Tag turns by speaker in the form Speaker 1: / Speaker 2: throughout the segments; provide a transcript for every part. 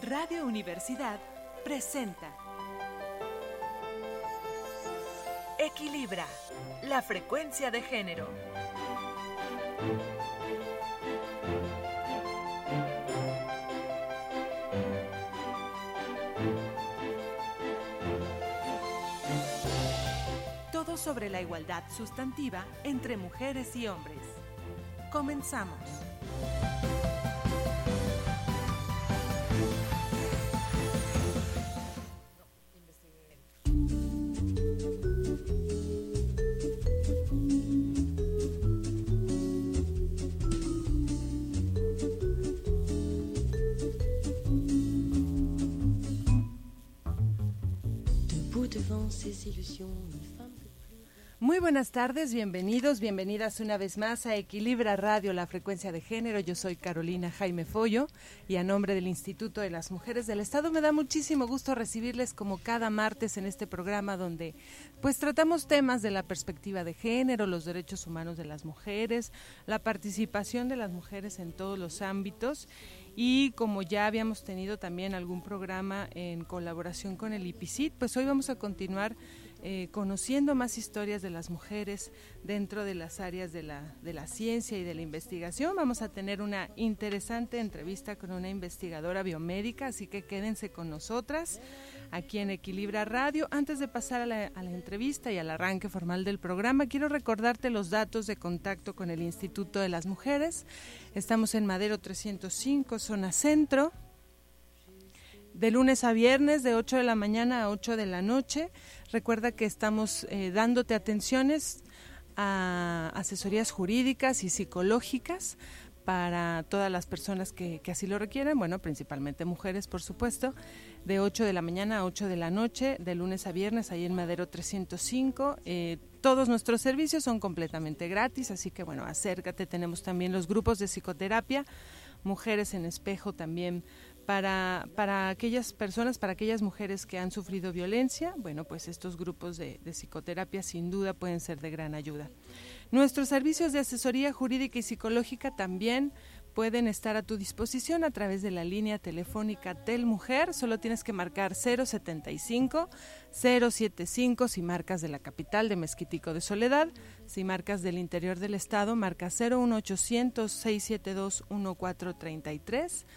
Speaker 1: Radio Universidad presenta Equilibra, la frecuencia de género. Todo sobre la igualdad sustantiva entre mujeres y hombres. Comenzamos. Muy buenas tardes, bienvenidos, bienvenidas una vez más a Equilibra Radio, la frecuencia de género. Yo soy Carolina Jaime Follo y a nombre del Instituto de las Mujeres del Estado me da muchísimo gusto recibirles como cada martes en este programa donde pues tratamos temas de la perspectiva de género, los derechos humanos de las mujeres, la participación de las mujeres en todos los ámbitos. Y como ya habíamos tenido también algún programa en colaboración con el IPICIT, pues hoy vamos a continuar conociendo más historias de las mujeres dentro de las áreas de la ciencia y de la investigación. Vamos a tener una interesante entrevista con una investigadora biomédica, así que quédense con nosotras aquí en Equilibra Radio. Antes de pasar a la entrevista y al arranque formal del programa, quiero recordarte los datos de contacto con el Instituto de las Mujeres. Estamos en Madero 305, zona centro, de lunes a viernes de 8 de la mañana a 8 de la noche. Recuerda que estamos dándote atenciones a asesorías jurídicas y psicológicas para todas las personas que así lo requieran, bueno, principalmente mujeres, por supuesto, de 8 de la mañana a 8 de la noche, de lunes a viernes, ahí en Madero 305. Todos nuestros servicios son completamente gratis, así que, bueno, acércate. Tenemos también los grupos de psicoterapia, Mujeres en Espejo también, para aquellas personas, para aquellas mujeres que han sufrido violencia. Bueno, pues estos grupos de psicoterapia sin duda pueden ser de gran ayuda. Nuestros servicios de asesoría jurídica y psicológica también pueden estar a tu disposición a través de la línea telefónica Telmujer. Solo tienes que marcar 075-075 si marcas de la capital de Mezquitico de Soledad. Si marcas del interior del estado, marca 01800-672-1433.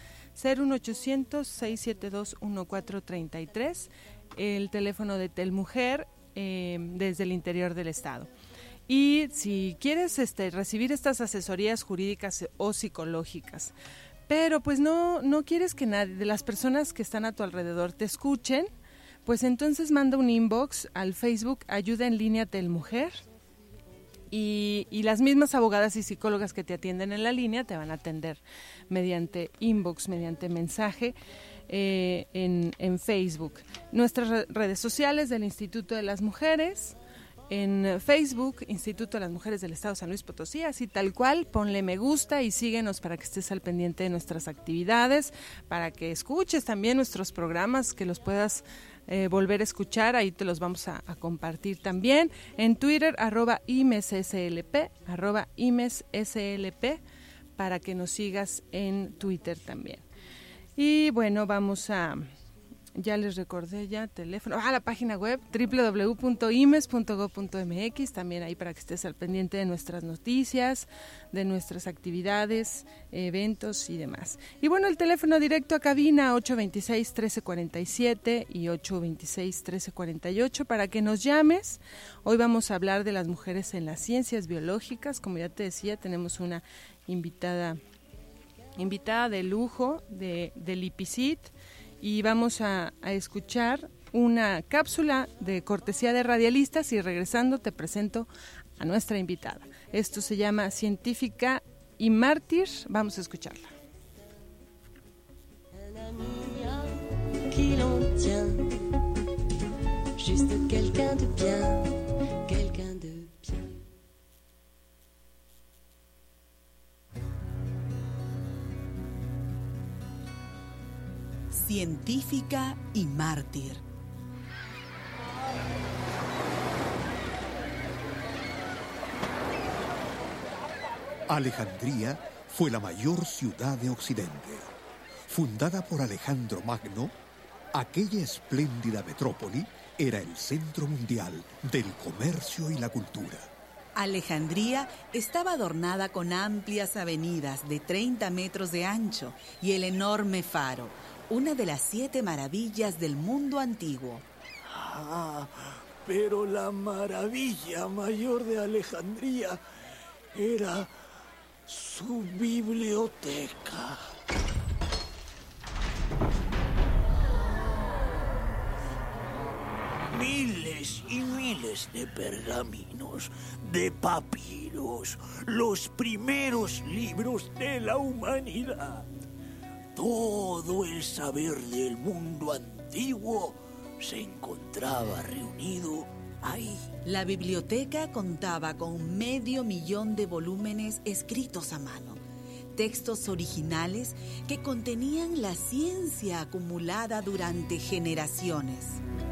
Speaker 1: 01800-672-1433, el teléfono de Telmujer desde el interior del estado. Y si quieres recibir estas asesorías jurídicas o psicológicas, pero pues no quieres que nadie de las personas que están a tu alrededor te escuchen, pues entonces manda un inbox al Facebook Ayuda en Línea Telmujer. Y las mismas abogadas y psicólogas que te atienden en la línea te van a atender mediante inbox, mediante mensaje en Facebook. Nuestras redes sociales del Instituto de las Mujeres, en Facebook, Instituto de las Mujeres del Estado de San Luis Potosí, así tal cual, ponle me gusta y síguenos para que estés al pendiente de nuestras actividades, para que escuches también nuestros programas, que los puedas volver a escuchar, ahí te los vamos a compartir también. En Twitter, @ImesSLP, @ImesSLP, para que nos sigas en Twitter también. Y bueno, vamos a... Ya les recordé teléfono, la página web www.imes.gov.mx, también ahí para que estés al pendiente de nuestras noticias, de nuestras actividades, eventos y demás. Y bueno, el teléfono directo a cabina 826-1347 y 826-1348 para que nos llames. Hoy vamos a hablar de las mujeres en las ciencias biológicas. Como ya te decía, tenemos una invitada de lujo del IPICIT. Y vamos a escuchar una cápsula de cortesía de radialistas y regresando te presento a nuestra invitada. Esto se llama Científica y Mártir. Vamos a escucharla.
Speaker 2: Científica y mártir.
Speaker 3: Alejandría fue la mayor ciudad de Occidente. Fundada por Alejandro Magno, aquella espléndida metrópoli era el centro mundial del comercio y la cultura.
Speaker 2: Alejandría estaba adornada con amplias avenidas de 30 metros de ancho y el enorme faro, una de las 7 maravillas del mundo antiguo.
Speaker 4: Pero la maravilla mayor de Alejandría era su biblioteca. Miles y miles de pergaminos, de papiros, los primeros libros de la humanidad. Todo el saber del mundo antiguo se encontraba reunido ahí.
Speaker 2: La biblioteca contaba con 500,000 de volúmenes escritos a mano, textos originales que contenían la ciencia acumulada durante generaciones.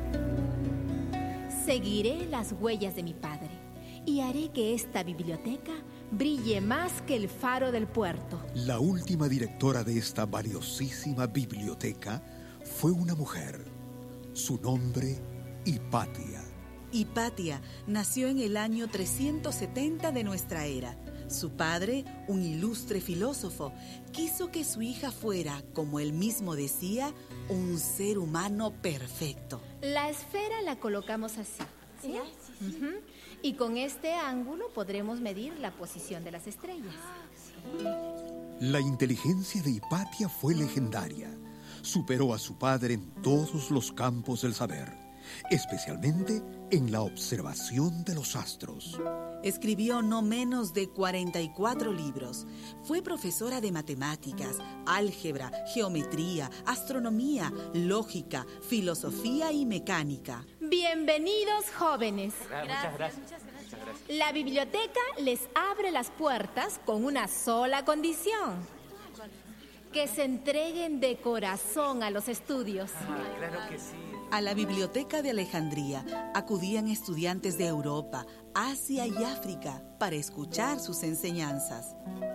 Speaker 5: Seguiré las huellas de mi padre y haré que esta biblioteca brille más que el faro del puerto.
Speaker 3: La última directora de esta valiosísima biblioteca fue una mujer. Su nombre, Hipatia.
Speaker 2: Hipatia nació en el año 370 de nuestra era. Su padre, un ilustre filósofo, quiso que su hija fuera, como él mismo decía, un ser humano perfecto.
Speaker 5: La esfera la colocamos así, ¿sí? Uh-huh. Y con este ángulo podremos medir la posición de las estrellas.
Speaker 3: La inteligencia de Hipatia fue legendaria. Superó a su padre en todos los campos del saber, especialmente en la observación de los astros.
Speaker 2: Escribió no menos de 44 libros. Fue profesora de matemáticas, álgebra, geometría, astronomía, lógica, filosofía y mecánica.
Speaker 5: Bienvenidos, jóvenes.
Speaker 6: Muchas gracias.
Speaker 5: La biblioteca les abre las puertas con una sola condición: que se entreguen de corazón a los estudios.
Speaker 6: Claro que sí.
Speaker 2: A la biblioteca de Alejandría acudían estudiantes de Europa, Asia y África para escuchar sus enseñanzas.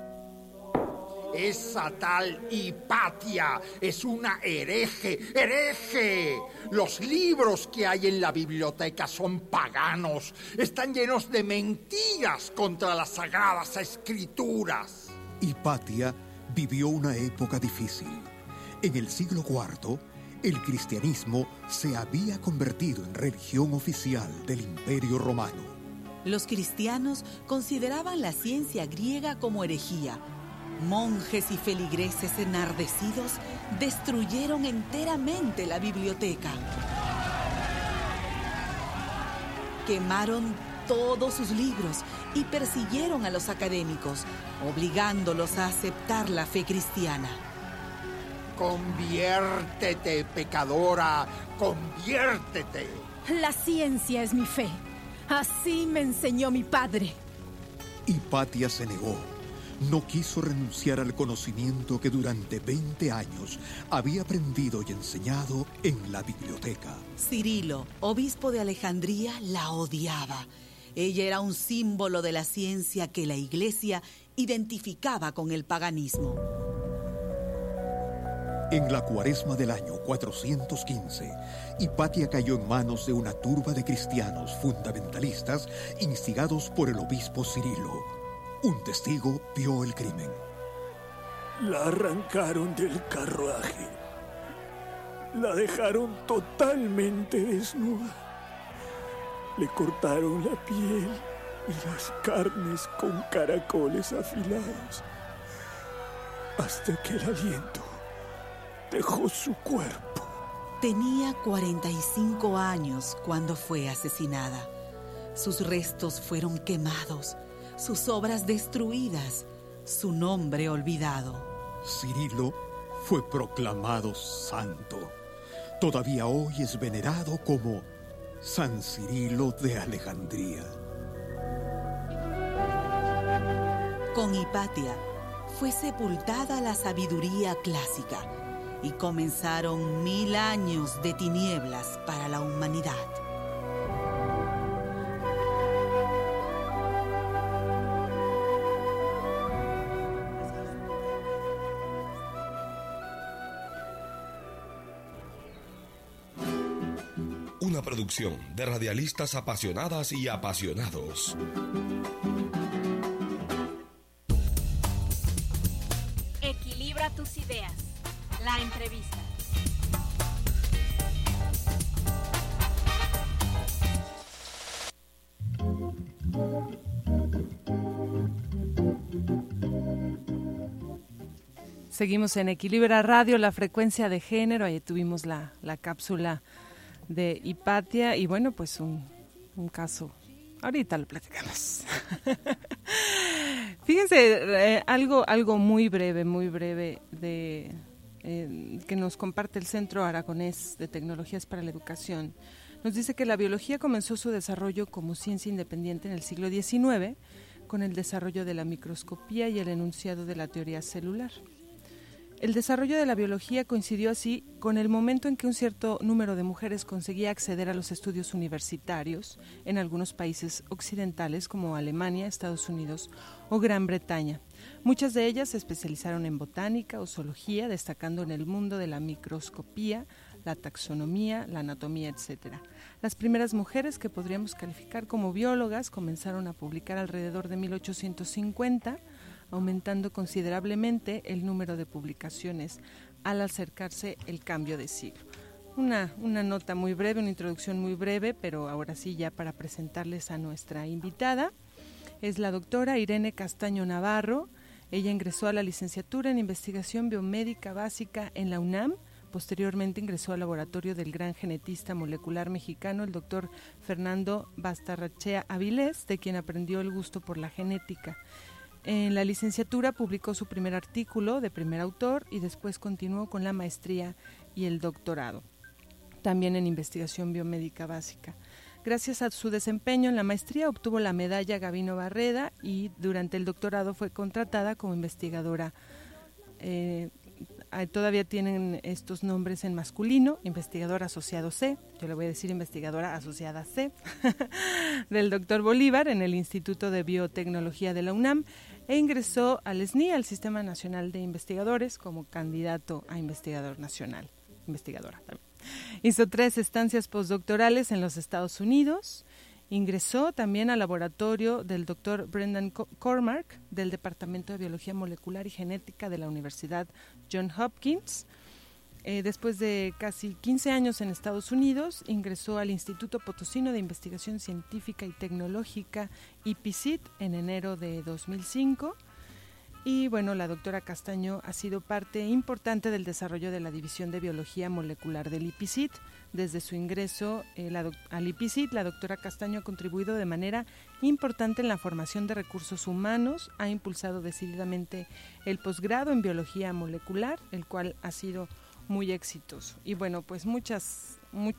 Speaker 7: Esa tal Hipatia es una hereje, ¡hereje! Los libros que hay en la biblioteca son paganos, están llenos de mentiras contra las sagradas escrituras.
Speaker 3: Hipatia vivió una época difícil. En el siglo IV, el cristianismo se había convertido en religión oficial del Imperio Romano.
Speaker 2: Los cristianos consideraban la ciencia griega como herejía. Monjes y feligreses enardecidos destruyeron enteramente la biblioteca. Quemaron todos sus libros y persiguieron a los académicos, obligándolos a aceptar la fe cristiana.
Speaker 7: Conviértete, pecadora, conviértete.
Speaker 5: La ciencia es mi fe. Así me enseñó mi padre.
Speaker 3: Hipatia se negó. No quiso renunciar al conocimiento que durante 20 años había aprendido y enseñado en la biblioteca.
Speaker 2: Cirilo, obispo de Alejandría, la odiaba. Ella era un símbolo de la ciencia que la Iglesia identificaba con el paganismo.
Speaker 3: En la cuaresma del año 415, Hipatia cayó en manos de una turba de cristianos fundamentalistas instigados por el obispo Cirilo. Un testigo vio el crimen.
Speaker 4: La arrancaron del carruaje. La dejaron totalmente desnuda. Le cortaron la piel y las carnes con caracoles afilados, hasta que el aliento dejó su cuerpo.
Speaker 2: Tenía 45 años cuando fue asesinada. Sus restos fueron quemados, sus obras destruidas, su nombre olvidado.
Speaker 3: Cirilo fue proclamado santo. Todavía hoy es venerado como San Cirilo de Alejandría.
Speaker 2: Con Hipatia fue sepultada la sabiduría clásica y comenzaron 1000 años de tinieblas para la humanidad.
Speaker 8: una producción de radialistas apasionadas y apasionados.
Speaker 5: Equilibra tus ideas. La entrevista.
Speaker 1: Seguimos en Equilibra Radio, la frecuencia de género. Ahí tuvimos la cápsula de Hipatia y bueno, pues un caso. Ahorita lo platicamos. Fíjense, algo muy breve de que nos comparte el Centro Aragonés de Tecnologías para la Educación. Nos dice que la biología comenzó su desarrollo como ciencia independiente en el siglo XIX con el desarrollo de la microscopía y el enunciado de la teoría celular. El desarrollo de la biología coincidió así con el momento en que un cierto número de mujeres conseguía acceder a los estudios universitarios en algunos países occidentales como Alemania, Estados Unidos o Gran Bretaña. Muchas de ellas se especializaron en botánica o zoología, destacando en el mundo de la microscopía, la taxonomía, la anatomía, etc. Las primeras mujeres que podríamos calificar como biólogas comenzaron a publicar alrededor de 1850, aumentando considerablemente el número de publicaciones al acercarse el cambio de siglo. Una nota muy breve, una introducción muy breve, pero ahora sí ya para presentarles a nuestra invitada. Es la doctora Irene Castaño Navarro. Ella ingresó a la licenciatura en Investigación Biomédica Básica en la UNAM. Posteriormente ingresó al laboratorio del gran genetista molecular mexicano, el doctor Fernando Bastarrachea Avilés, de quien aprendió el gusto por la genética. En la licenciatura publicó su primer artículo de primer autor y después continuó con la maestría y el doctorado, también en investigación biomédica básica. Gracias a su desempeño en la maestría obtuvo la medalla Gavino Barreda y durante el doctorado fue contratada como investigadora. Todavía tienen estos nombres en masculino, investigador asociado C, yo le voy a decir investigadora asociada C, del doctor Bolívar en el Instituto de Biotecnología de la UNAM e ingresó al SNI, al Sistema Nacional de Investigadores, como candidato a investigador nacional, investigadora también. Hizo 3 estancias postdoctorales en los Estados Unidos. Ingresó también al laboratorio del doctor Brendan Cormack del Departamento de Biología Molecular y Genética de la Universidad Johns Hopkins. Después de casi 15 años en Estados Unidos, ingresó al Instituto Potosino de Investigación Científica y Tecnológica, IPICIT, en enero de 2005. Y bueno, la doctora Castaño ha sido parte importante del desarrollo de la División de Biología Molecular del IPICIT. Desde su ingreso al IPICIT, la doctora Castaño ha contribuido de manera importante en la formación de recursos humanos, ha impulsado decididamente el posgrado en Biología Molecular, el cual ha sido muy exitoso. Y bueno, pues muchas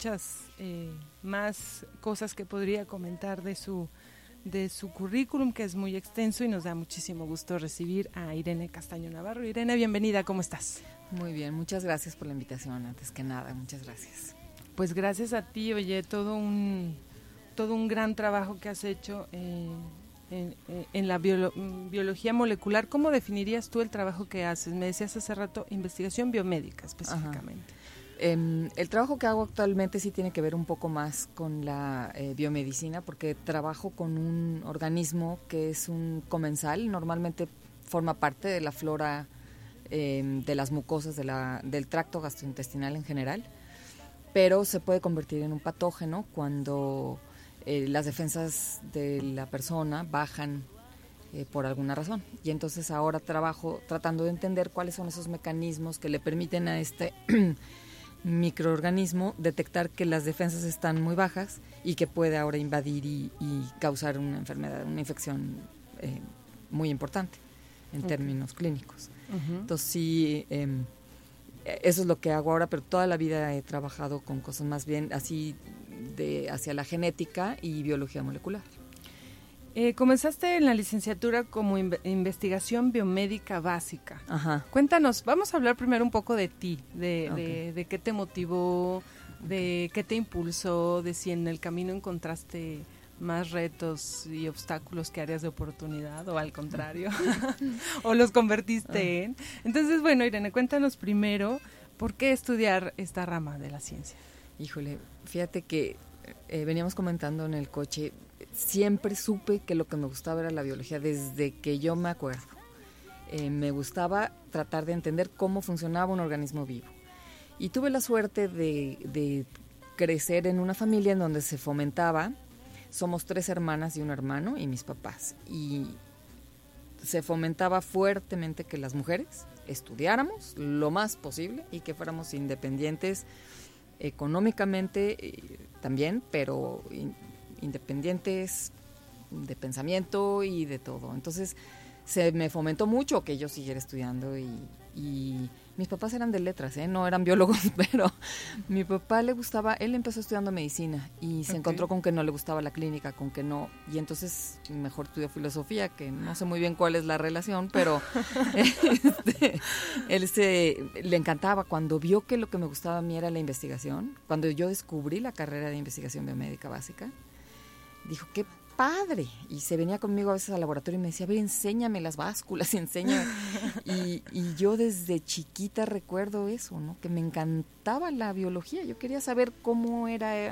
Speaker 1: más cosas que podría comentar de su currículum, que es muy extenso, y nos da muchísimo gusto recibir a Irene Castaño Navarro. Irene, bienvenida, ¿cómo estás?
Speaker 9: Muy bien, muchas gracias por la invitación, antes que nada, muchas gracias.
Speaker 1: Pues gracias a ti, oye, todo un gran trabajo que has hecho en la biología molecular. ¿Cómo definirías tú el trabajo que haces? Me decías hace rato, investigación biomédica específicamente.
Speaker 9: El trabajo que hago actualmente sí tiene que ver un poco más con la biomedicina, porque trabajo con un organismo que es un comensal, normalmente forma parte de la flora de las mucosas del tracto gastrointestinal en general, pero se puede convertir en un patógeno cuando las defensas de la persona bajan por alguna razón. Y entonces ahora trabajo tratando de entender cuáles son esos mecanismos que le permiten a este microorganismo detectar que las defensas están muy bajas y que puede ahora invadir y causar una enfermedad, una infección muy importante en términos clínicos. Entonces sí, eso es lo que hago ahora, pero toda la vida he trabajado con cosas más bien así hacia la genética y biología molecular.
Speaker 1: Comenzaste en la licenciatura como investigación biomédica básica.
Speaker 9: Ajá.
Speaker 1: Cuéntanos, vamos a hablar primero un poco de ti,
Speaker 9: Okay.
Speaker 1: de qué te motivó, de qué te impulsó, de si en el camino encontraste más retos y obstáculos que áreas de oportunidad o al contrario, o los convertiste en. Entonces, bueno, Irene, cuéntanos primero, ¿por qué estudiar esta rama de la ciencia?
Speaker 9: Híjole, fíjate que veníamos comentando en el coche, siempre supe que lo que me gustaba era la biología desde que yo me acuerdo. Me gustaba tratar de entender cómo funcionaba un organismo vivo. Y tuve la suerte de crecer en una familia en donde se fomentaba, somos 3 hermanas y un hermano y mis papás, y se fomentaba fuertemente que las mujeres estudiáramos lo más posible y que fuéramos independientes económicamente también, pero independientes de pensamiento y de todo. Entonces se me fomentó mucho que yo siguiera estudiando y mis papás eran de letras, no eran biólogos, pero mi papá le gustaba, él empezó estudiando medicina y se encontró con que no le gustaba la clínica, con que no, y entonces mejor estudió filosofía, que no sé muy bien cuál es la relación, pero él le encantaba. Cuando vio que lo que me gustaba a mí era la investigación, cuando yo descubrí la carrera de investigación biomédica básica, dijo, qué padre, y se venía conmigo a veces al laboratorio y me decía, a ver, enséñame las básculas, enséñame. Y yo desde chiquita recuerdo eso, ¿no? Que me encantaba la biología. Yo quería saber cómo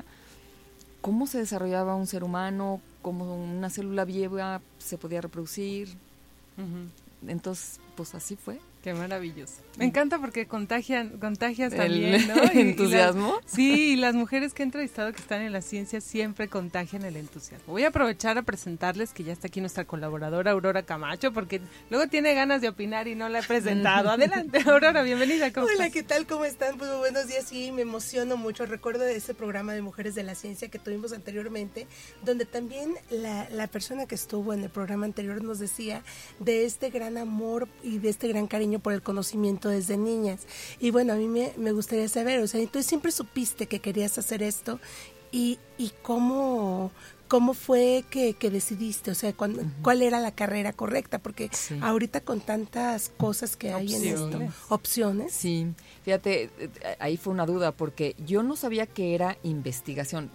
Speaker 9: se desarrollaba un ser humano, cómo una célula viva se podía reproducir. Entonces, pues así fue.
Speaker 1: Qué maravilloso. Me encanta porque contagias también, ¿no?
Speaker 9: ¿Entusiasmo?
Speaker 1: Sí, y las mujeres que he entrevistado que están en la ciencia siempre contagian el entusiasmo. Voy a aprovechar a presentarles que ya está aquí nuestra colaboradora Aurora Camacho, porque luego tiene ganas de opinar y no la he presentado. Adelante, Aurora, bienvenida. ¿Cómo
Speaker 10: Hola,
Speaker 1: estás?
Speaker 10: ¿qué tal? ¿Cómo están? Pues buenos días, sí, me emociono mucho. Recuerdo de ese programa de Mujeres de la Ciencia que tuvimos anteriormente, donde también la persona que estuvo en el programa anterior nos decía de este gran amor y de este gran cariño por el conocimiento desde niñas. Y bueno, a mí me gustaría saber, o sea, ¿tú siempre supiste que querías hacer esto? ¿Y cómo fue que decidiste? O sea, ¿cuál era la carrera correcta? Porque ahorita con tantas cosas que hay en esto, opciones.
Speaker 9: Sí, fíjate, ahí fue una duda, porque yo no sabía que era investigación.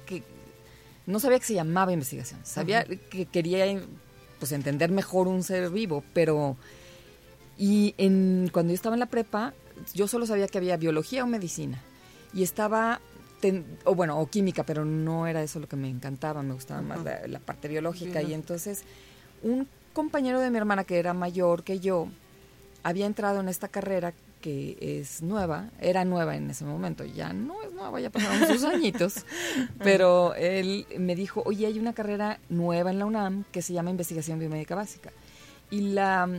Speaker 9: No sabía que se llamaba investigación. Sabía que quería pues entender mejor un ser vivo, pero cuando yo estaba en la prepa, yo solo sabía que había biología o medicina. Y estaba, o química, pero no era eso lo que me encantaba, me gustaba más la parte biológica. Y entonces, un compañero de mi hermana que era mayor que yo, había entrado en esta carrera que es nueva, era nueva en ese momento, ya no es nueva, ya pasaron sus añitos, pero él me dijo, oye, hay una carrera nueva en la UNAM que se llama Investigación Biomédica Básica. Y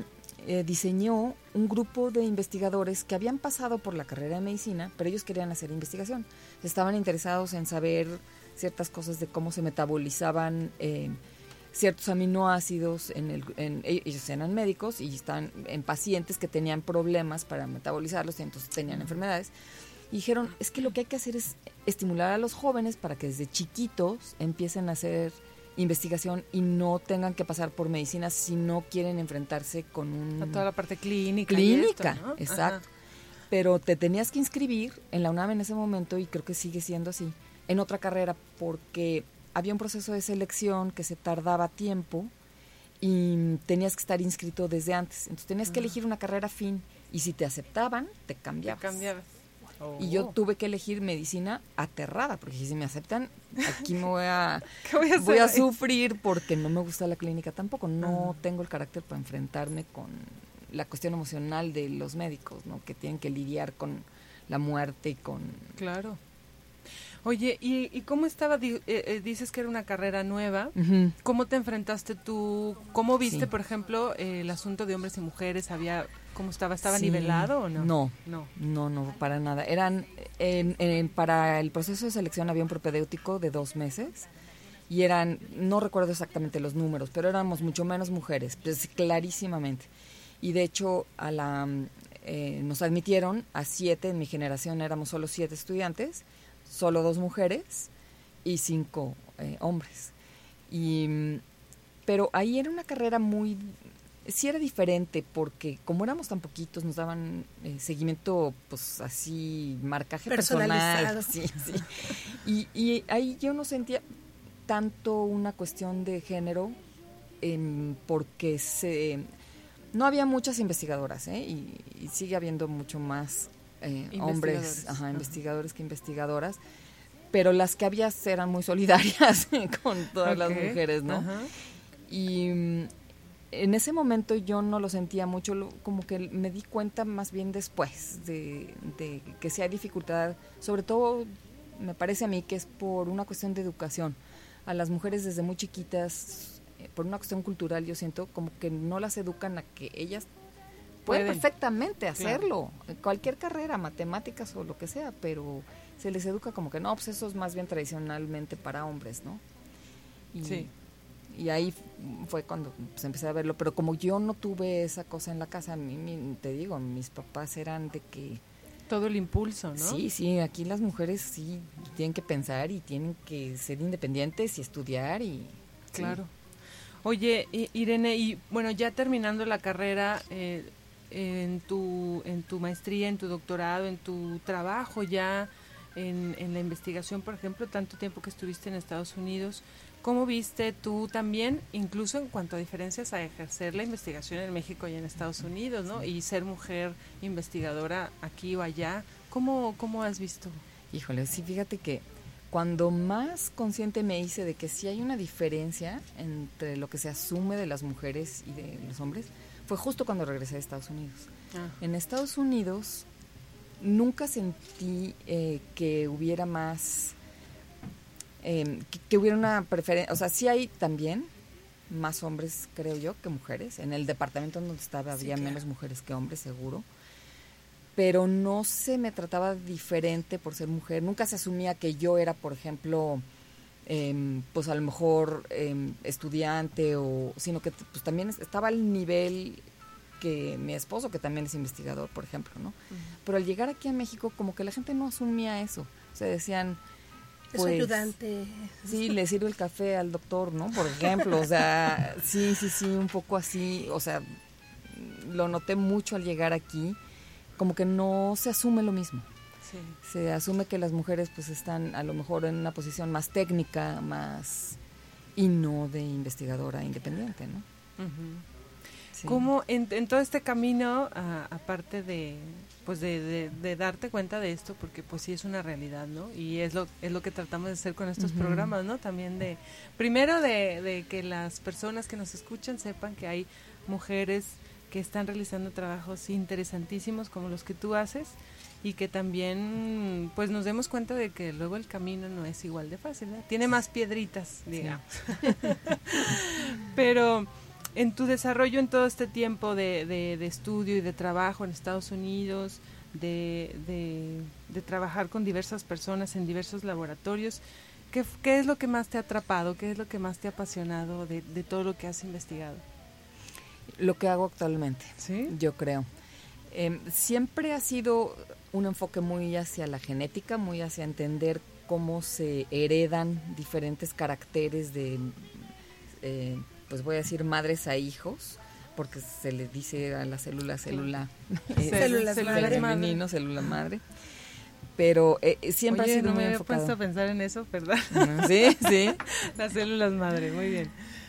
Speaker 9: diseñó un grupo de investigadores que habían pasado por la carrera de medicina, pero ellos querían hacer investigación. Estaban interesados en saber ciertas cosas de cómo se metabolizaban ciertos aminoácidos. Ellos eran médicos y están en pacientes que tenían problemas para metabolizarlos y entonces tenían enfermedades. Y dijeron, es que lo que hay que hacer es estimular a los jóvenes para que desde chiquitos empiecen a hacer investigación y no tengan que pasar por medicina si no quieren enfrentarse con
Speaker 1: toda la parte clínica.
Speaker 9: Clínica,
Speaker 1: ¿no?
Speaker 9: Exacto. Pero te tenías que inscribir en la UNAM en ese momento, y creo que sigue siendo así, en otra carrera, porque había un proceso de selección que se tardaba tiempo y tenías que estar inscrito desde antes. Entonces tenías que elegir una carrera afín y si te aceptaban, te cambiabas. Y yo tuve que elegir medicina aterrada, porque si me aceptan, aquí me voy a sufrir, porque no me gusta la clínica tampoco. No tengo el carácter para enfrentarme con la cuestión emocional de los médicos, ¿no? Que tienen que lidiar con la muerte y con...
Speaker 1: Claro. Oye, ¿y cómo estaba? Dices que era una carrera nueva. ¿Cómo te enfrentaste tú? ¿Cómo viste, por ejemplo, el asunto de hombres y mujeres? ¿Cómo estaba? ¿Estaba nivelado o no?
Speaker 9: No, para nada. Para el proceso de selección había un propedéutico de 2 meses y no recuerdo exactamente los números, pero éramos mucho menos mujeres, pues clarísimamente. Y de hecho, nos admitieron a 7, en mi generación éramos solo 7 estudiantes, solo 2 mujeres y 5 hombres. Pero ahí era una carrera sí era diferente, porque como éramos tan poquitos nos daban seguimiento, pues así, marcaje personal. Sí. Y ahí yo no sentía tanto una cuestión de género, porque no había muchas investigadoras, y sigue habiendo mucho más hombres, investigadores que investigadoras, pero las que había eran muy solidarias con todas las mujeres, ¿no?
Speaker 1: Ajá.
Speaker 9: Y en ese momento yo no lo sentía mucho, como que me di cuenta más bien después de que sí hay dificultad, sobre todo me parece a mí que es por una cuestión de educación. A las mujeres desde muy chiquitas, por una cuestión cultural, yo siento como que no las educan a que ellas pueden perfectamente hacerlo, cualquier carrera, matemáticas o lo que sea, pero se les educa como que no, pues eso es más bien tradicionalmente para hombres, ¿no? Y ahí fue cuando pues, empecé a verlo, pero como yo no tuve esa cosa en la casa, a mí, te digo, mis papás eran de que...
Speaker 1: Todo el impulso, ¿no?
Speaker 9: Sí, aquí las mujeres sí tienen que pensar y tienen que ser independientes y estudiar y...
Speaker 1: Claro. Oye, Irene, y bueno, ya terminando la carrera, en tu maestría, en tu doctorado, en tu trabajo ya en la investigación, por ejemplo, tanto tiempo que estuviste en Estados Unidos, ¿cómo viste tú también, incluso en cuanto a diferencias, a ejercer la investigación en México y en Estados Unidos, ¿no? Y ser mujer investigadora aquí o allá, ¿cómo has visto?
Speaker 9: Híjole, sí, fíjate que cuando más consciente me hice de que sí hay una diferencia entre lo que se asume de las mujeres y de los hombres, fue justo cuando regresé a Estados Unidos. En Estados Unidos nunca sentí que hubiera más, que hubiera una preferencia, o sea, sí hay también más hombres, creo yo, que mujeres. En el departamento donde estaba había menos mujeres que hombres, seguro. Pero no se me trataba diferente por ser mujer. Nunca se asumía que yo era, por ejemplo, pues a lo mejor estudiante, sino que pues también estaba al nivel que mi esposo, que también es investigador, por ejemplo, ¿no? Pero al llegar aquí a México, como que la gente no asumía eso. O sea, decían...
Speaker 10: Pues, es ayudante.
Speaker 9: Sí, le sirve el café al doctor, ¿no? Por ejemplo, o sea, sí, un poco así. O sea, lo noté mucho al llegar aquí. Como que no se asume lo mismo. Sí. Se asume que las mujeres pues están a lo mejor en una posición más técnica, más y no de investigadora independiente, ¿no? Sí.
Speaker 1: ¿Cómo en todo este camino, aparte de darte cuenta de esto, porque pues sí es una realidad, ¿no? Y es lo que tratamos de hacer con estos programas, ¿no? También primero de que las personas que nos escuchan sepan que hay mujeres que están realizando trabajos interesantísimos como los que tú haces y que también pues nos demos cuenta de que luego el camino no es igual de fácil, ¿no? Tiene más piedritas, digamos. Sí. Pero en tu desarrollo en todo este tiempo de estudio y de trabajo en Estados Unidos, de trabajar con diversas personas en diversos laboratorios, ¿qué es lo que más te ha atrapado? ¿Qué es lo que más te ha apasionado de todo lo que has investigado?
Speaker 9: Lo que hago actualmente,
Speaker 1: ¿sí?
Speaker 9: Yo creo. Siempre ha sido un enfoque muy hacia la genética, muy hacia entender cómo se heredan diferentes caracteres de, pues voy a decir madres a hijos, porque se le dice a la célula
Speaker 10: células
Speaker 9: femenino, célula madre. Pero siempre ha sido muy enfocado.
Speaker 1: No me había puesto a pensar en eso, perdón.
Speaker 9: Sí.
Speaker 1: Las células madre, muy bien.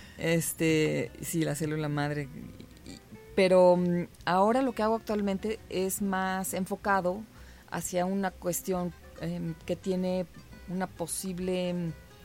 Speaker 9: Sí, la célula madre. Pero ahora lo que hago actualmente es más enfocado hacia una cuestión que tiene una posible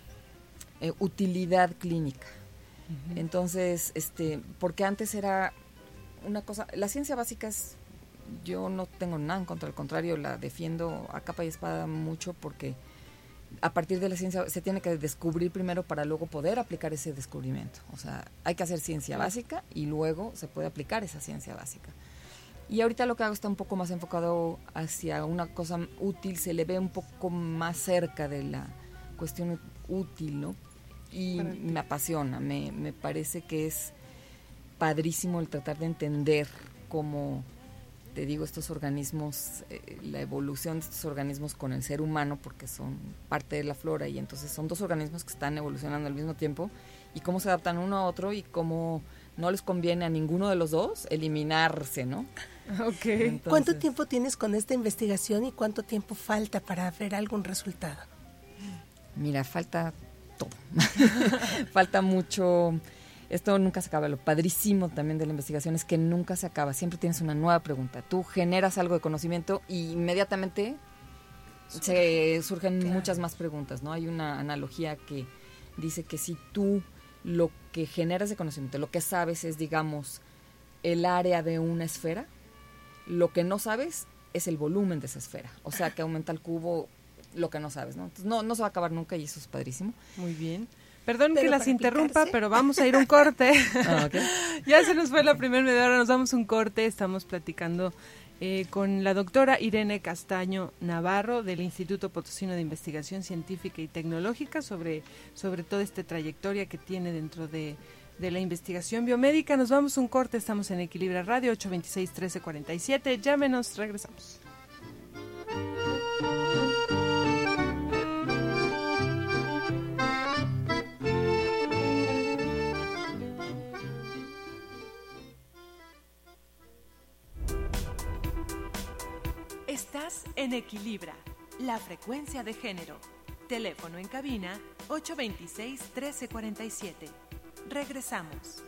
Speaker 9: utilidad clínica. Entonces, porque antes era una cosa, la ciencia básica yo no tengo nada en contra, al contrario, la defiendo a capa y espada mucho porque a partir de la ciencia se tiene que descubrir primero para luego poder aplicar ese descubrimiento. O sea, hay que hacer ciencia básica y luego se puede aplicar esa ciencia básica. Y ahorita lo que hago está un poco más enfocado hacia una cosa útil, se le ve un poco más cerca de la cuestión útil, ¿no? Y me apasiona, me parece que es padrísimo el tratar de entender cómo, te digo, estos organismos, la evolución de estos organismos con el ser humano, porque son parte de la flora y entonces son dos organismos que están evolucionando al mismo tiempo y cómo se adaptan uno a otro y cómo no les conviene a ninguno de los dos eliminarse, ¿no?
Speaker 1: Okay.
Speaker 10: Entonces, ¿cuánto tiempo tienes con esta investigación y cuánto tiempo falta para ver algún resultado?
Speaker 9: Mira, falta todo. Falta mucho. Esto nunca se acaba. Lo padrísimo también de la investigación es que nunca se acaba. Siempre tienes una nueva pregunta. Tú generas algo de conocimiento y inmediatamente se surgen muchas más preguntas, ¿no? Hay una analogía que dice que si tú lo que generas de conocimiento, lo que sabes es, digamos, el área de una esfera, lo que no sabes es el volumen de esa esfera. O sea, que aumenta el cubo lo que no sabes, ¿no? Entonces, no se va a acabar nunca y eso es padrísimo.
Speaker 1: Muy bien. Perdón que las interrumpa, pero vamos a ir a un corte.
Speaker 9: Okay.
Speaker 1: Ya se nos fue la primera media hora, nos damos un corte. Estamos platicando con la doctora Irene Castaño Navarro del Instituto Potosino de Investigación Científica y Tecnológica sobre toda esta trayectoria que tiene dentro de la investigación biomédica. Nos vamos a un corte, estamos en Equilibra Radio 826-1347. Llámenos, regresamos.
Speaker 11: Estás en Equilibra, la frecuencia de género. Teléfono en cabina 826-1347. Regresamos.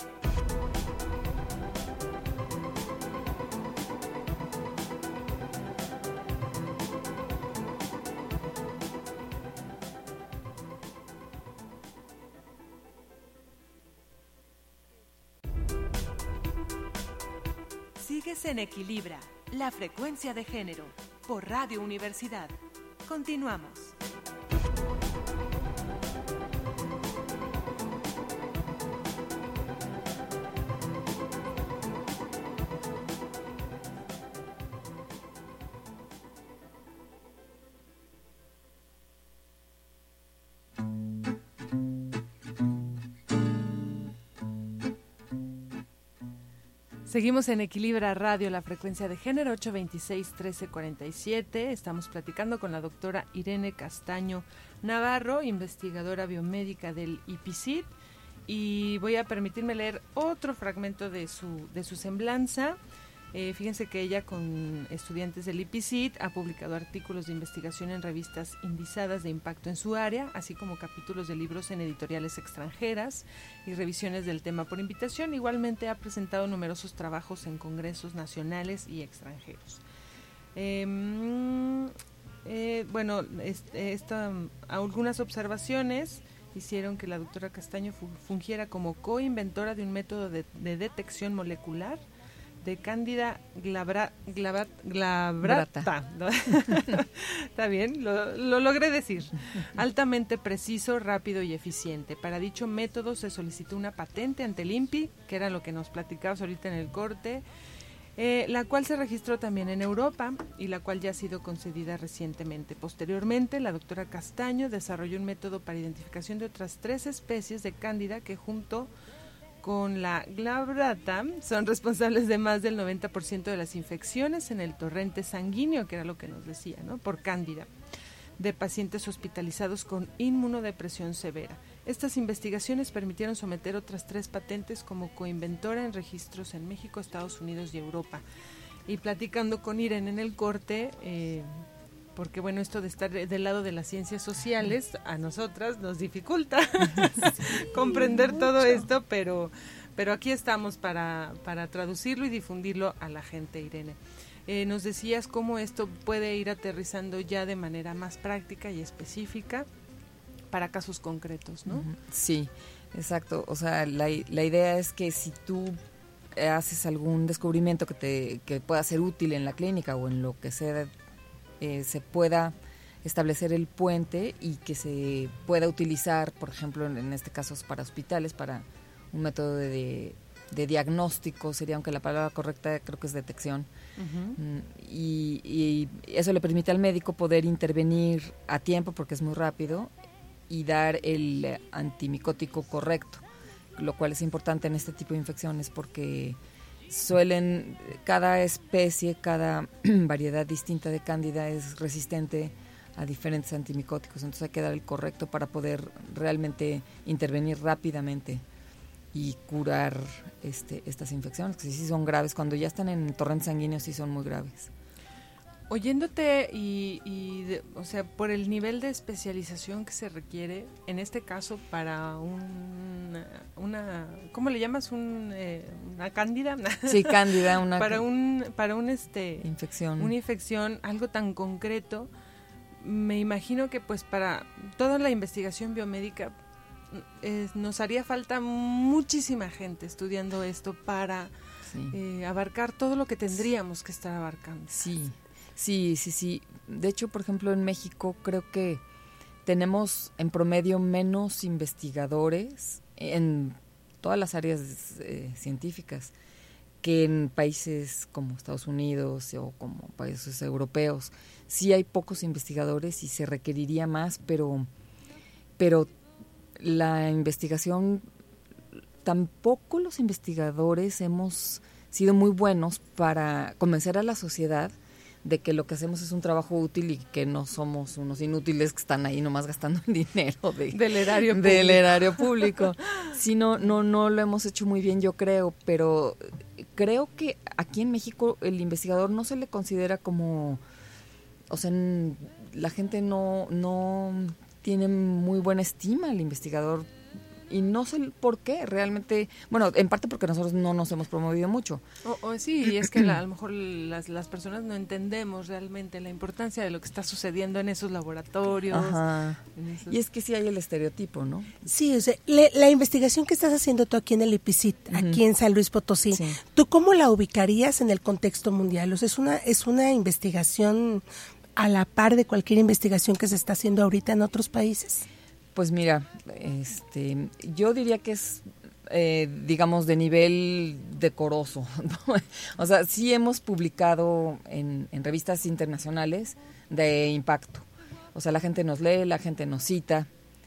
Speaker 11: Sigues en Equilibra, la frecuencia de género, por Radio Universidad. Continuamos.
Speaker 1: Seguimos en Equilibra Radio, la frecuencia de género 826-1347. Estamos platicando con la doctora Irene Castaño Navarro, investigadora biomédica del IPICIT, y voy a permitirme leer otro fragmento de su semblanza. Fíjense que ella, con estudiantes del IPICIT, ha publicado artículos de investigación en revistas indizadas de impacto en su área, así como capítulos de libros en editoriales extranjeras y revisiones del tema por invitación. Igualmente ha presentado numerosos trabajos en congresos nacionales y extranjeros. Algunas observaciones hicieron que la doctora Castaño fungiera como coinventora de un método de detección molecular de Candida glabrata. Está bien, lo logré decir. Altamente preciso, rápido y eficiente. Para dicho método se solicitó una patente ante el INPI, que era lo que nos platicabas ahorita en el corte, la cual se registró también en Europa y la cual ya ha sido concedida recientemente. Posteriormente, la doctora Castaño desarrolló un método para identificación de otras 3 especies de Cándida que, junto con la glabrata, son responsables de más del 90% de las infecciones en el torrente sanguíneo, que era lo que nos decía, ¿no? Por Cándida, de pacientes hospitalizados con inmunodepresión severa. Estas investigaciones permitieron someter otras 3 patentes como coinventora en registros en México, Estados Unidos y Europa. Y platicando con Irene en el corte, porque bueno, esto de estar del lado de las ciencias sociales a nosotras nos dificulta comprender todo esto, pero aquí estamos para traducirlo y difundirlo a la gente, Irene. Nos decías cómo esto puede ir aterrizando ya de manera más práctica y específica para casos concretos, ¿no?
Speaker 9: Sí, exacto. O sea, la idea es que si tú haces algún descubrimiento que pueda ser útil en la clínica o en lo que sea, se pueda establecer el puente y que se pueda utilizar, por ejemplo, en este caso para hospitales, para un método de diagnóstico, sería, aunque la palabra correcta creo que es detección. Y eso le permite al médico poder intervenir a tiempo porque es muy rápido y dar el antimicótico correcto, lo cual es importante en este tipo de infecciones porque cada especie, cada variedad distinta de cándida es resistente a diferentes antimicóticos, entonces hay que dar el correcto para poder realmente intervenir rápidamente y curar estas infecciones, que sí son graves. Cuando ya están en torrente sanguíneo sí son muy graves.
Speaker 1: Oyéndote o sea, por el nivel de especialización que se requiere, en este caso para una ¿cómo le llamas? Una cándida.
Speaker 9: Sí, cándida,
Speaker 1: para un
Speaker 9: infección.
Speaker 1: Una infección, algo tan concreto, me imagino que pues para toda la investigación biomédica nos haría falta muchísima gente estudiando esto para abarcar todo lo que tendríamos que estar abarcando.
Speaker 9: Sí. De hecho, por ejemplo, en México creo que tenemos en promedio menos investigadores en todas las áreas científicas que en países como Estados Unidos o como países europeos. Sí hay pocos investigadores y se requeriría más, pero la investigación, tampoco los investigadores hemos sido muy buenos para convencer a la sociedad de que lo que hacemos es un trabajo útil y que no somos unos inútiles que están ahí nomás gastando el dinero del erario público. Sí, no lo hemos hecho muy bien, yo creo, pero creo que aquí en México el investigador no se le considera como, o sea, la gente no tiene muy buena estima al investigador. Y no sé por qué, realmente, bueno, en parte porque nosotros no nos hemos promovido mucho.
Speaker 1: Sí, y es que a lo mejor las personas no entendemos realmente la importancia de lo que está sucediendo en esos laboratorios.
Speaker 9: Ajá. Y es que sí hay el estereotipo, ¿no?
Speaker 10: Sí, o sea, la investigación que estás haciendo tú aquí en el IPICIT, aquí en San Luis Potosí, sí. ¿Tú cómo la ubicarías en el contexto mundial? O sea, es una investigación a la par de cualquier investigación que se está haciendo ahorita en otros países.
Speaker 9: Pues mira, yo diría que es, digamos, de nivel decoroso, ¿no? O sea, sí hemos publicado en revistas internacionales de impacto. O sea, la gente nos lee, la gente nos cita,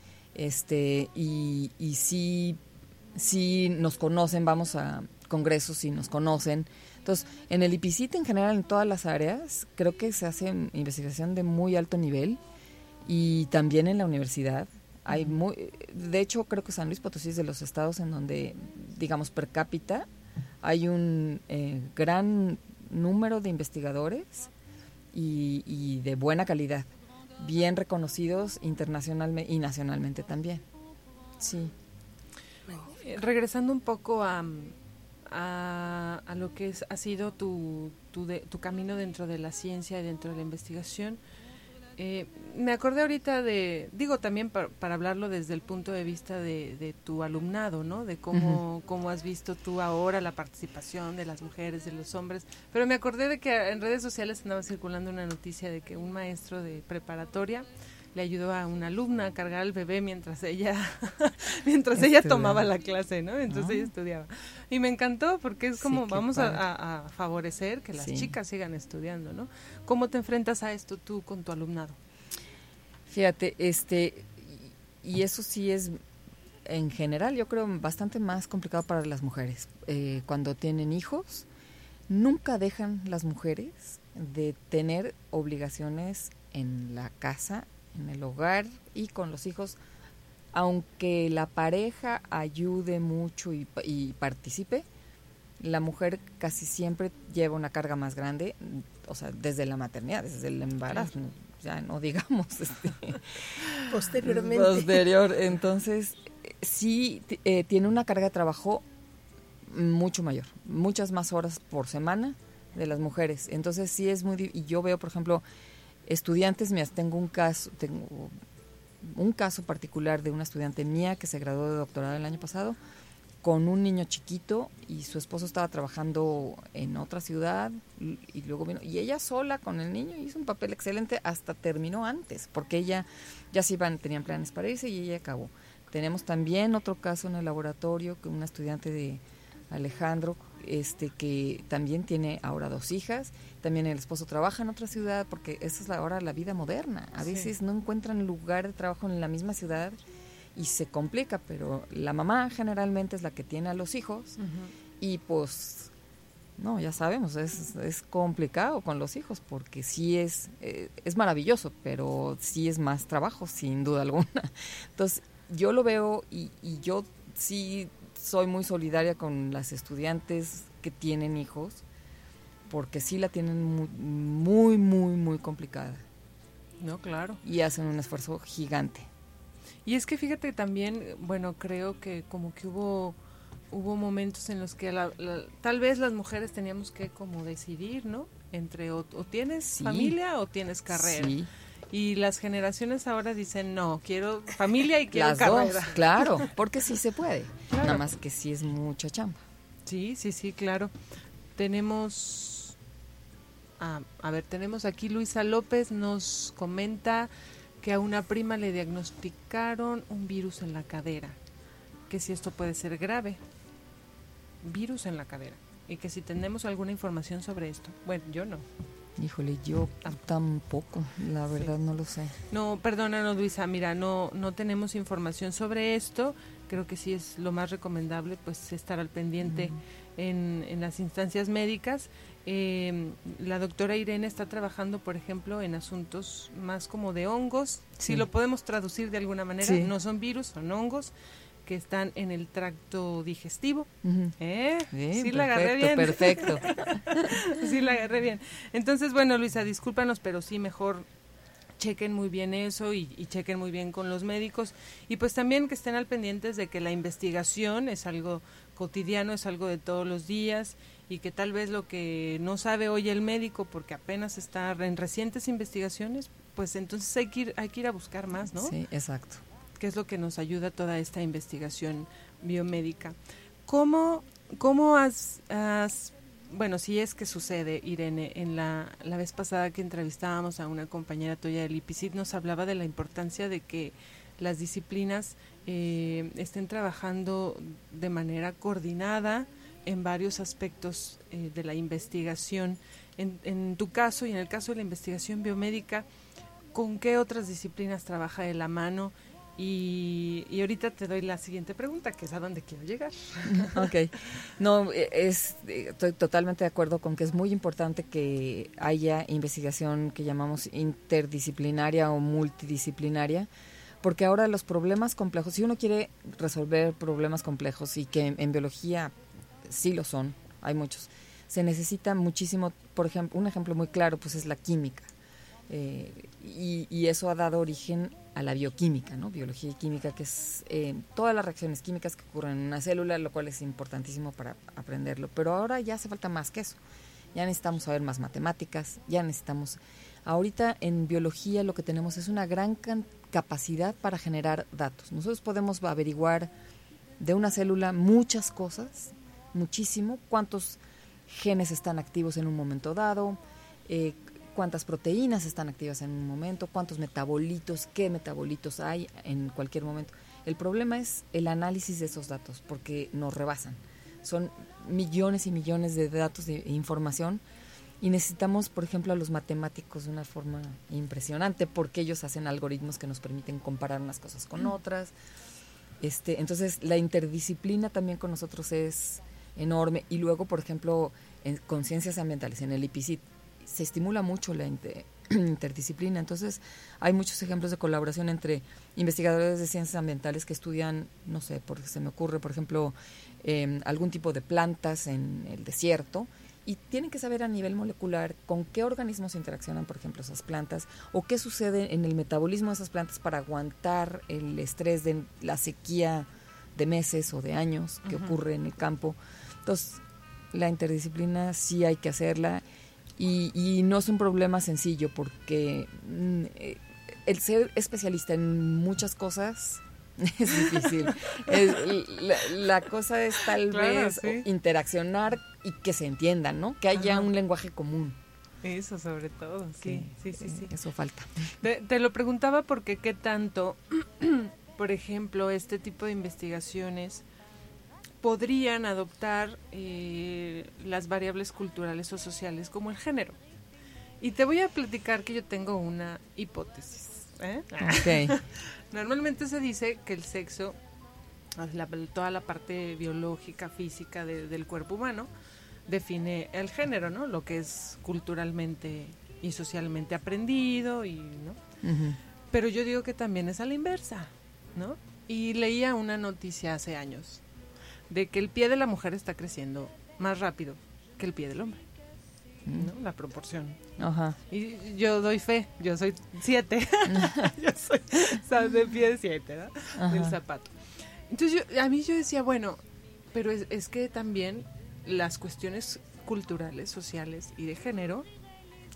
Speaker 9: y sí nos conocen, vamos a congresos y nos conocen. Entonces, en el IPICIT en general, en todas las áreas, creo que se hace investigación de muy alto nivel, y también en la universidad. De hecho, creo que San Luis Potosí es de los estados en donde, digamos, per cápita hay un gran número de investigadores y de buena calidad, bien reconocidos internacionalmente y nacionalmente también. Sí.
Speaker 1: Regresando un poco a lo que ha sido tu camino dentro de la ciencia y dentro de la investigación, me acordé ahorita también para hablarlo desde el punto de vista de tu alumnado, ¿no? De cómo has visto tú ahora la participación de las mujeres, de los hombres, pero me acordé de que en redes sociales andaba circulando una noticia de que un maestro de preparatoria le ayudó a una alumna a cargar al bebé mientras ella tomaba la clase, ¿no? Entonces ella estudiaba. Y me encantó porque es como vamos a favorecer que las chicas sigan estudiando, ¿no? ¿Cómo te enfrentas a esto tú con tu alumnado?
Speaker 9: Fíjate, y eso sí es, en general, yo creo bastante más complicado para las mujeres. Cuando tienen hijos, nunca dejan las mujeres de tener obligaciones en la casa, en el hogar y con los hijos, aunque la pareja ayude mucho y participe, la mujer casi siempre lleva una carga más grande, o sea, desde la maternidad, desde el embarazo, ya no digamos posterior. Entonces, sí tiene una carga de trabajo mucho mayor, muchas más horas por semana de las mujeres. Entonces, sí es y yo veo, por ejemplo, estudiantes mías, tengo un caso particular de una estudiante mía que se graduó de doctorado el año pasado con un niño chiquito y su esposo estaba trabajando en otra ciudad y luego vino, y ella sola con el niño hizo un papel excelente, hasta terminó antes, porque ella ya tenían planes para irse y ella acabó. Tenemos también otro caso en el laboratorio, que una estudiante de Alejandro, que también tiene ahora 2 hijas, también el esposo trabaja en otra ciudad, porque esa es ahora la vida moderna. A veces no encuentran lugar de trabajo en la misma ciudad y se complica, pero la mamá generalmente es la que tiene a los hijos y pues, no, ya sabemos, es complicado con los hijos, porque sí es maravilloso, pero sí es más trabajo, sin duda alguna. Entonces, yo lo veo y yo sí soy muy solidaria con las estudiantes que tienen hijos, porque sí la tienen muy, muy, muy complicada.
Speaker 1: No, claro.
Speaker 9: Y hacen un esfuerzo gigante.
Speaker 1: Y es que fíjate también, bueno, creo que como que hubo momentos en los que tal vez las mujeres teníamos que como decidir, ¿no? Entre o tienes familia o tienes carrera. Sí. Y las generaciones ahora dicen, no, quiero familia y quiero
Speaker 9: las
Speaker 1: carrera.
Speaker 9: dos, claro, porque sí se puede.
Speaker 1: Claro.
Speaker 9: Nada más que sí es mucha chamba.
Speaker 1: Sí, claro. Tenemos, tenemos aquí Luisa López, nos comenta que a una prima le diagnosticaron un virus en la cadera, que si esto puede ser grave, virus en la cadera, y que si tenemos alguna información sobre esto. Bueno, yo no.
Speaker 9: Híjole, yo tampoco, la verdad no lo sé.
Speaker 1: No, perdónanos Luisa, mira, no tenemos información sobre esto. Creo que sí es lo más recomendable, pues estar al pendiente en las instancias médicas. La doctora Irene está trabajando, por ejemplo, en asuntos más como de hongos, si lo podemos traducir de alguna manera, no son virus, son hongos que están en el tracto digestivo. Sí, la agarré bien.
Speaker 9: Perfecto.
Speaker 1: Sí, la agarré bien. Entonces, bueno, Luisa, discúlpanos, pero sí, mejor chequen muy bien eso y chequen muy bien con los médicos. Y pues también que estén al pendientes de que la investigación es algo cotidiano, es algo de todos los días, y que tal vez lo que no sabe hoy el médico, porque apenas está en recientes investigaciones, pues entonces hay que ir a buscar más, ¿no?
Speaker 9: Sí, exacto.
Speaker 1: Que es lo que nos ayuda toda esta investigación biomédica. ¿Cómo has bueno, si es que sucede, Irene, en la vez pasada que entrevistábamos a una compañera tuya del IPICIT, nos hablaba de la importancia de que las disciplinas estén trabajando de manera coordinada en varios aspectos de la investigación. En tu caso y en el caso de la investigación biomédica, ¿con qué otras disciplinas trabaja de la mano? Y ahorita te doy la siguiente pregunta, que es a dónde quiero llegar.
Speaker 9: Ok. No, estoy totalmente de acuerdo con que es muy importante que haya investigación que llamamos interdisciplinaria o multidisciplinaria, porque ahora los problemas complejos, si uno quiere resolver problemas complejos, y que en biología sí lo son, hay muchos, se necesita muchísimo. Por ejemplo, un ejemplo muy claro pues es la química, y eso ha dado origen a la bioquímica, ¿no? Biología y química, que es todas las reacciones químicas que ocurren en una célula, lo cual es importantísimo para aprenderlo. Pero ahora ya hace falta más que eso. Ya necesitamos saber más matemáticas, ahorita en biología lo que tenemos es una gran capacidad para generar datos. Nosotros podemos averiguar de una célula muchas cosas, muchísimo, cuántos genes están activos en un momento dado, cuántas proteínas están activas en un momento, cuántos metabolitos, qué metabolitos hay en cualquier momento. El problema es el análisis de esos datos, porque nos rebasan. Son millones y millones de datos de información, y necesitamos, por ejemplo, a los matemáticos de una forma impresionante, porque ellos hacen algoritmos que nos permiten comparar unas cosas con otras. Entonces, la interdisciplina también con nosotros es enorme. Y luego, por ejemplo, con ciencias ambientales, en el IPICIT, se estimula mucho la interdisciplina. Entonces hay muchos ejemplos de colaboración entre investigadores de ciencias ambientales que estudian, no sé, se me ocurre, por ejemplo, algún tipo de plantas en el desierto, y tienen que saber a nivel molecular con qué organismos interaccionan, por ejemplo, esas plantas, o qué sucede en el metabolismo de esas plantas para aguantar el estrés de la sequía de meses o de años que ocurre en el campo. Entonces, la interdisciplina sí hay que hacerla. Y no es un problema sencillo, porque el ser especialista en muchas cosas es difícil. La cosa es tal vez interaccionar y que se entiendan, ¿no? Que haya un lenguaje común.
Speaker 1: Eso sobre todo, sí.
Speaker 9: Eso falta.
Speaker 1: Te lo preguntaba porque qué tanto, por ejemplo, este tipo de investigaciones podrían adoptar las variables culturales o sociales como el género. Y te voy a platicar que yo tengo una hipótesis.
Speaker 9: Okay.
Speaker 1: Normalmente se dice que el sexo, toda la parte biológica, física del cuerpo humano, define el género, ¿no? Lo que es culturalmente y socialmente aprendido, ¿no?
Speaker 9: Uh-huh.
Speaker 1: Pero yo digo que también es a la inversa, ¿no? Y leía una noticia hace años de que el pie de la mujer está creciendo más rápido que el pie del hombre, ¿no? La proporción.
Speaker 9: Ajá.
Speaker 1: Y yo doy fe, yo soy 7, yo soy de pie 7, ¿no?
Speaker 9: Ajá.
Speaker 1: Del zapato. Entonces yo decía, bueno, pero es que también las cuestiones culturales, sociales y de género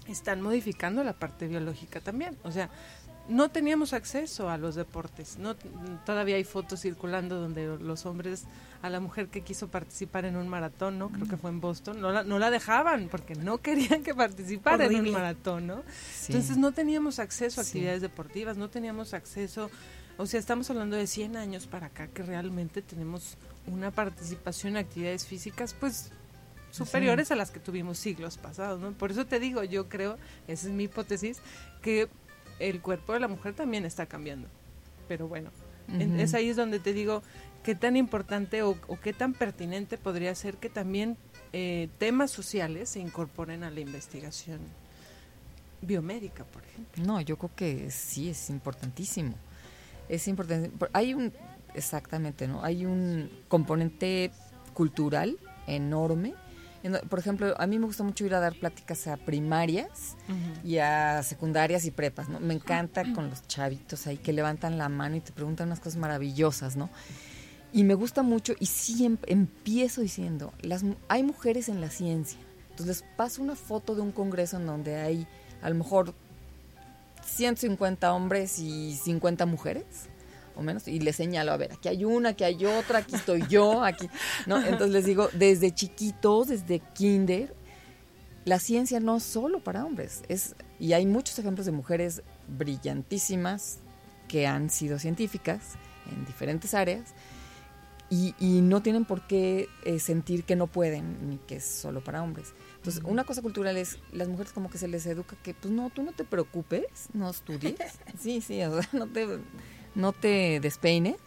Speaker 1: están modificando la parte biológica también. O sea, no teníamos acceso a los deportes. Todavía hay fotos circulando donde los hombres, a la mujer que quiso participar en un maratón, ¿no? Creo que fue en Boston, no la dejaban porque no querían que participara en un maratón, ¿no? Sí. Entonces no teníamos acceso a actividades deportivas, no teníamos acceso, o sea, estamos hablando de 100 años para acá que realmente tenemos una participación en actividades físicas, pues superiores a las que tuvimos siglos pasados, ¿no? Por eso te digo, yo creo, esa es mi hipótesis, que el cuerpo de la mujer también está cambiando. Pero bueno, es ahí es donde te digo qué tan importante o qué tan pertinente podría ser que también temas sociales se incorporen a la investigación biomédica, por ejemplo.
Speaker 9: No, yo creo que sí, es importantísimo. Es importante. Exactamente, ¿no? Hay un componente cultural enorme. Por ejemplo, a mí me gusta mucho ir a dar pláticas a primarias y a secundarias y prepas, ¿no? Me encanta con los chavitos ahí que levantan la mano y te preguntan unas cosas maravillosas, ¿no? Y me gusta mucho, y sí empiezo diciendo, hay mujeres en la ciencia. Entonces les paso una foto de un congreso en donde hay a lo mejor 150 hombres y 50 mujeres o menos, y les señalo, a ver, aquí hay una, aquí hay otra, aquí estoy yo, aquí, ¿no? Entonces les digo, desde chiquitos, desde kinder, la ciencia no es solo para hombres, y hay muchos ejemplos de mujeres brillantísimas que han sido científicas en diferentes áreas, y no tienen por qué sentir que no pueden, ni que es solo para hombres. Entonces, una cosa cultural es, las mujeres como que se les educa que, pues no, tú no te preocupes, no estudies, sí, o sea, no te despeines,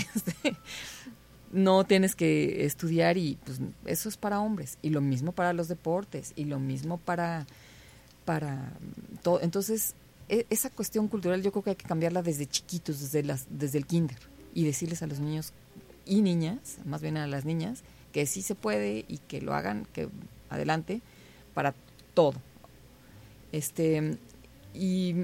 Speaker 9: no tienes que estudiar, y pues eso es para hombres, y lo mismo para los deportes, y lo mismo para todo. Entonces, esa cuestión cultural yo creo que hay que cambiarla desde chiquitos, desde el kinder, y decirles a los niños y niñas, más bien a las niñas, que sí se puede y que lo hagan, que adelante, para todo. Y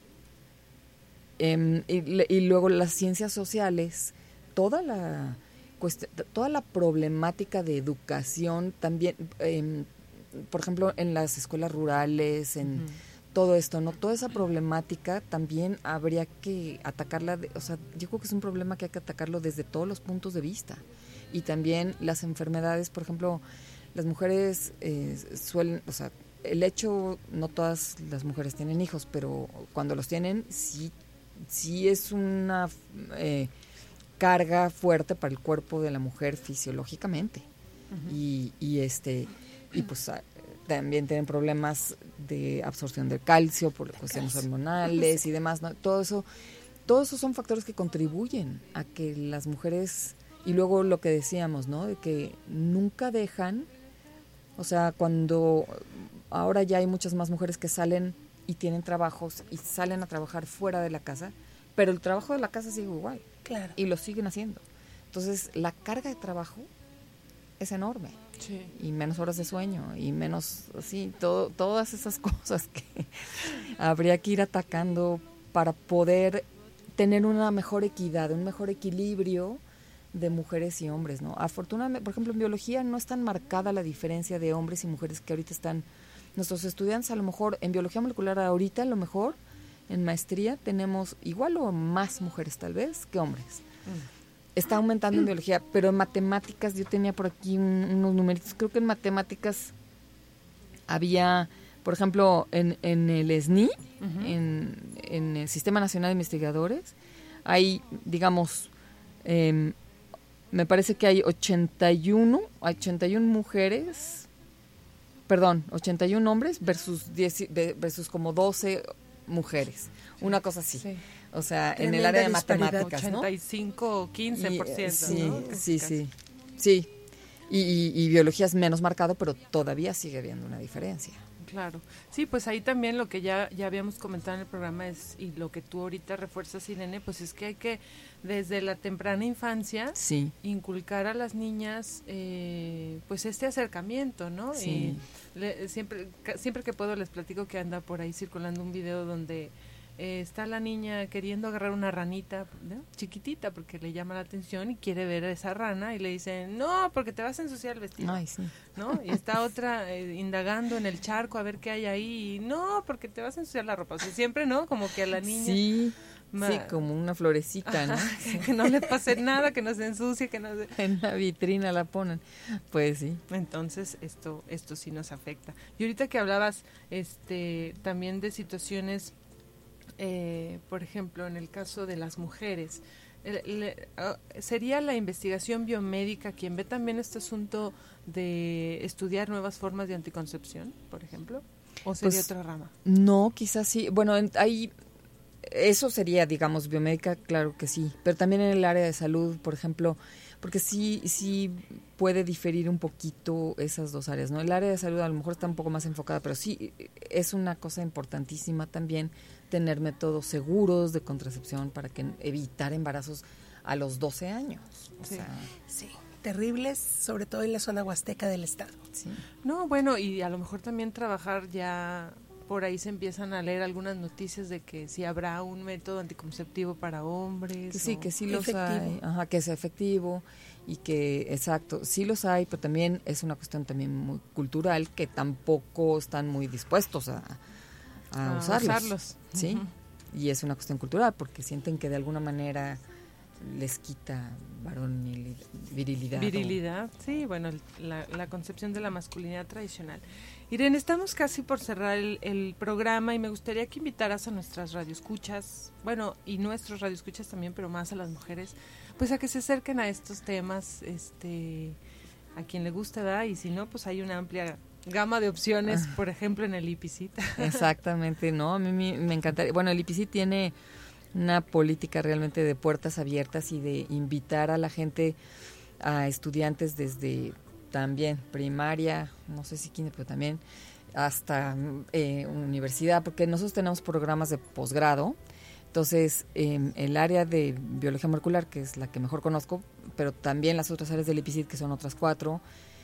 Speaker 9: luego las ciencias sociales, toda la problemática de educación también, por ejemplo, en las escuelas rurales, en todo esto, ¿no? Toda esa problemática también habría que atacarla, o sea, yo creo que es un problema que hay que atacarlo desde todos los puntos de vista. Y también las enfermedades, por ejemplo, las mujeres suelen, o sea, el hecho, no todas las mujeres tienen hijos, pero cuando los tienen, sí es una carga fuerte para el cuerpo de la mujer fisiológicamente. Y pues también tienen problemas de absorción del calcio por cuestiones hormonales y demás, ¿no? Todo eso son factores que contribuyen a que las mujeres, y luego lo que decíamos, ¿no? De que nunca dejan, o sea, cuando ahora ya hay muchas más mujeres que salen y tienen trabajos y salen a trabajar fuera de la casa, pero el trabajo de la casa sigue igual. Claro. Y lo siguen haciendo. Entonces, la carga de trabajo es enorme. Sí. Y menos horas de sueño, y menos, así, todas esas cosas que habría que ir atacando para poder tener una mejor equidad, un mejor equilibrio de mujeres y hombres, ¿no? Afortunadamente, por ejemplo, en biología no es tan marcada la diferencia de hombres y mujeres que ahorita están nuestros estudiantes. A lo mejor en biología molecular ahorita, a lo mejor en maestría tenemos igual o más mujeres tal vez que hombres. Está aumentando en biología, pero en matemáticas, yo tenía por aquí unos numeritos, creo que en matemáticas había, por ejemplo, en el SNI, en el Sistema Nacional de Investigadores, hay, digamos, me parece que hay 81 mujeres, 81 hombres versus como 12 mujeres, una cosa así. Sí. O sea, en el área de matemáticas,
Speaker 1: 85 o 15%,
Speaker 9: sí,
Speaker 1: ¿no?
Speaker 9: Sí. Y biología es menos marcado, pero todavía sigue habiendo una diferencia.
Speaker 1: Claro. Sí, pues ahí también lo que ya habíamos comentado en el programa es, y lo que tú ahorita refuerzas, Irene, pues es que hay que, desde la temprana infancia, inculcar a las niñas pues este acercamiento, ¿no? Sí. Y siempre que puedo les platico que anda por ahí circulando un video donde está la niña queriendo agarrar una ranita, ¿no?, chiquitita, porque le llama la atención y quiere ver a esa rana y le dicen, no, porque te vas a ensuciar el vestido.
Speaker 9: Ay, sí.
Speaker 1: ¿No? Y está otra indagando en el charco a ver qué hay ahí y no, porque te vas a ensuciar la ropa. O sea, siempre, ¿no? Como que a la niña...
Speaker 9: Sí, como una florecita, ¿no?
Speaker 1: Ajá, que no le pase nada, que no se ensucie, que no se...
Speaker 9: En la vitrina la ponen. Pues sí.
Speaker 1: Entonces, esto sí nos afecta. Y ahorita que hablabas también de situaciones, por ejemplo, en el caso de las mujeres, ¿sería la investigación biomédica quien ve también este asunto de estudiar nuevas formas de anticoncepción, por ejemplo? ¿O sería otra rama?
Speaker 9: No, quizás sí. Bueno, ahí... Eso sería, digamos, biomédica, claro que sí, pero también en el área de salud, por ejemplo, porque sí puede diferir un poquito esas dos áreas, ¿no? El área de salud a lo mejor está un poco más enfocada, pero sí es una cosa importantísima también tener métodos seguros de contracepción para evitar embarazos a los 12 años.
Speaker 10: Sí, terribles, sobre todo en la zona huasteca del estado.
Speaker 9: Sí.
Speaker 1: No, bueno, y a lo mejor también trabajar ya... Por ahí se empiezan a leer algunas noticias de que sí habrá un método anticonceptivo para hombres.
Speaker 9: Que sí los hay, que es efectivo y que, exacto, sí los hay, pero también es una cuestión también muy cultural que tampoco están muy dispuestos a usarlos. Sí, y es una cuestión cultural porque sienten que de alguna manera les quita virilidad.
Speaker 1: Virilidad, sí, bueno, la concepción de la masculinidad tradicional. Irene, estamos casi por cerrar el programa y me gustaría que invitaras a nuestras radioescuchas, bueno, y nuestros radioescuchas también, pero más a las mujeres, pues a que se acerquen a estos temas, a quien le gusta, ¿verdad? Y si no, pues hay una amplia gama de opciones, por ejemplo, en el IPICIT.
Speaker 9: Exactamente, no, a mí me encantaría. Bueno, el IPICIT tiene una política realmente de puertas abiertas y de invitar a la gente, a estudiantes desde también primaria, no sé si kinder, pero también hasta universidad, porque nosotros tenemos programas de posgrado. Entonces, el área de biología molecular, que es la que mejor conozco, pero también las otras áreas del IPICIT, que son otras 4,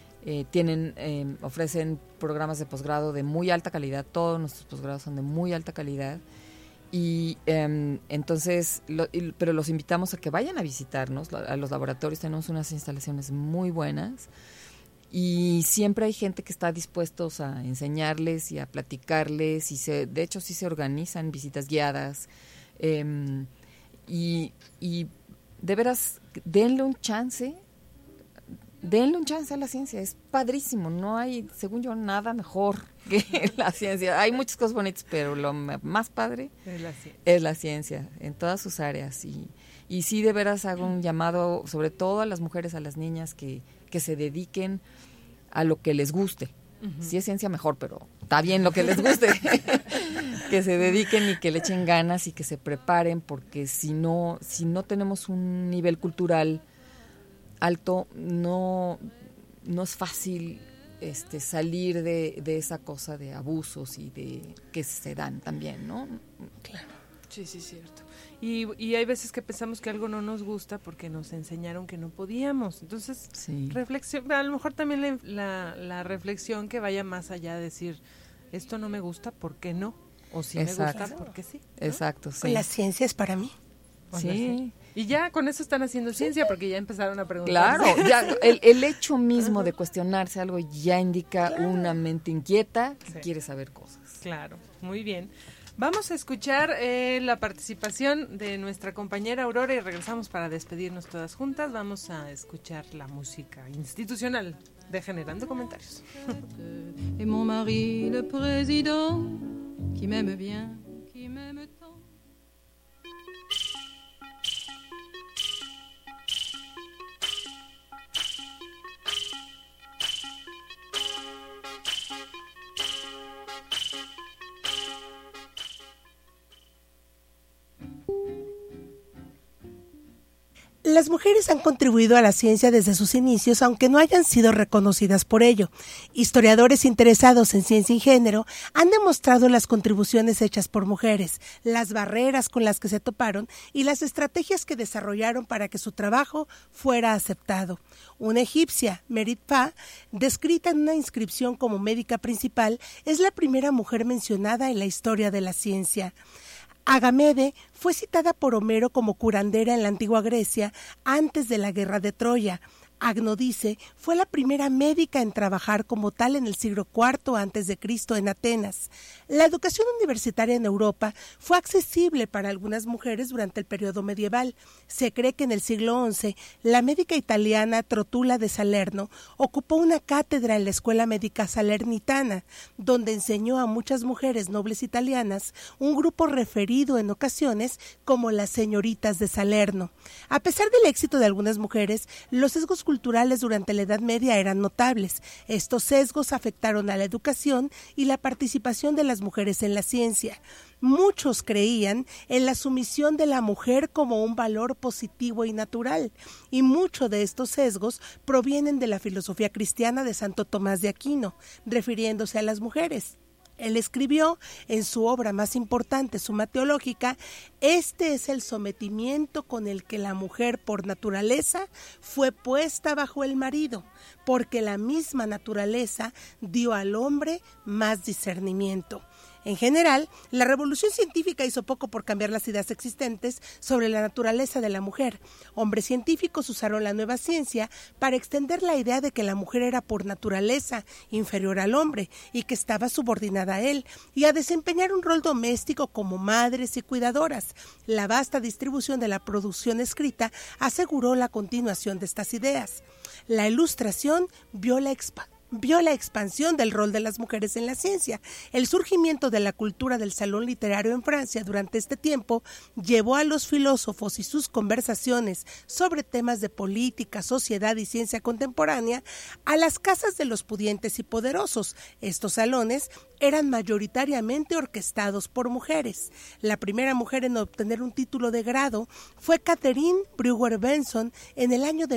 Speaker 9: ofrecen programas de posgrado de muy alta calidad. Todos nuestros posgrados son de muy alta calidad. Y entonces, pero los invitamos a que vayan a visitarnos a los laboratorios. Tenemos unas instalaciones muy buenas y siempre hay gente que está dispuestos a enseñarles y a platicarles y de hecho sí se organizan visitas guiadas y de veras denle un chance a la ciencia. Es padrísimo, no hay, según yo, nada mejor que la ciencia. Hay muchas cosas bonitas, pero lo más padre es la ciencia en todas sus áreas. Y sí, de veras hago un llamado, sobre todo a las mujeres, a las niñas, que se dediquen a lo que les guste. Uh-huh. Si es ciencia, mejor, pero está bien lo que les guste. Que se dediquen y que le echen ganas y que se preparen, porque si no tenemos un nivel cultural alto, no es fácil salir de esa cosa de abusos y de que se dan también, ¿no?
Speaker 1: Claro. Sí, cierto. Y hay veces que pensamos que algo no nos gusta porque nos enseñaron que no podíamos. Entonces, reflexión, a lo mejor también la reflexión que vaya más allá de decir, esto no me gusta, ¿por qué no? O si me gusta, ¿por qué sí? ¿No?
Speaker 9: Exacto, sí.
Speaker 10: Pues la ciencia es para mí.
Speaker 9: Sí.
Speaker 1: Y ya con eso están haciendo ciencia, porque ya empezaron a preguntar.
Speaker 9: Claro, ya el hecho mismo de cuestionarse algo ya indica una mente inquieta que quiere saber cosas.
Speaker 1: Claro, muy bien. Vamos a escuchar la participación de nuestra compañera Aurora y regresamos para despedirnos todas juntas. Vamos a escuchar la música institucional de Generando Comentarios.
Speaker 12: Et mon mari, le président, qui m'aime bien, qui m'aime tant.
Speaker 10: Las mujeres han contribuido a la ciencia desde sus inicios, aunque no hayan sido reconocidas por ello. Historiadores interesados en ciencia y género han demostrado las contribuciones hechas por mujeres, las barreras con las que se toparon y las estrategias que desarrollaron para que su trabajo fuera aceptado. Una egipcia, Merit Pa, descrita en una inscripción como médica principal, es la primera mujer mencionada en la historia de la ciencia. Agamede fue citada por Homero como curandera en la antigua Grecia antes de la guerra de Troya. Agnodice fue la primera médica en trabajar como tal en el siglo IV a.C. en Atenas. La educación universitaria en Europa fue accesible para algunas mujeres durante el periodo medieval. Se cree que en el siglo XI, la médica italiana Trotula de Salerno ocupó una cátedra en la Escuela Médica Salernitana, donde enseñó a muchas mujeres nobles italianas, un grupo referido en ocasiones como las señoritas de Salerno. A pesar del éxito de algunas mujeres, los sesgos culturales durante la Edad Media eran notables. Estos sesgos afectaron a la educación y la participación de las mujeres en la ciencia. Muchos creían en la sumisión de la mujer como un valor positivo y natural, y muchos de estos sesgos provienen de la filosofía cristiana de Santo Tomás de Aquino, refiriéndose a las mujeres. Él escribió en su obra más importante, Suma Teológica, este es el sometimiento con el que la mujer por naturaleza fue puesta bajo el marido, porque la misma naturaleza dio al hombre más discernimiento. En general, la revolución científica hizo poco por cambiar las ideas existentes sobre la naturaleza de la mujer. Hombres científicos usaron la nueva ciencia para extender la idea de que la mujer era por naturaleza inferior al hombre y que estaba subordinada a él, y a desempeñar un rol doméstico como madres y cuidadoras. La vasta distribución de la producción escrita aseguró la continuación de estas ideas. La Ilustración vio la expansión del rol de las mujeres en la ciencia. El surgimiento de la cultura del salón literario en Francia durante este tiempo llevó a los filósofos y sus conversaciones sobre temas de política, sociedad y ciencia contemporánea a las casas de los pudientes y poderosos. Estos salones eran mayoritariamente orquestados por mujeres. La primera mujer en obtener un título de grado fue Catherine Brewer Benson en el año de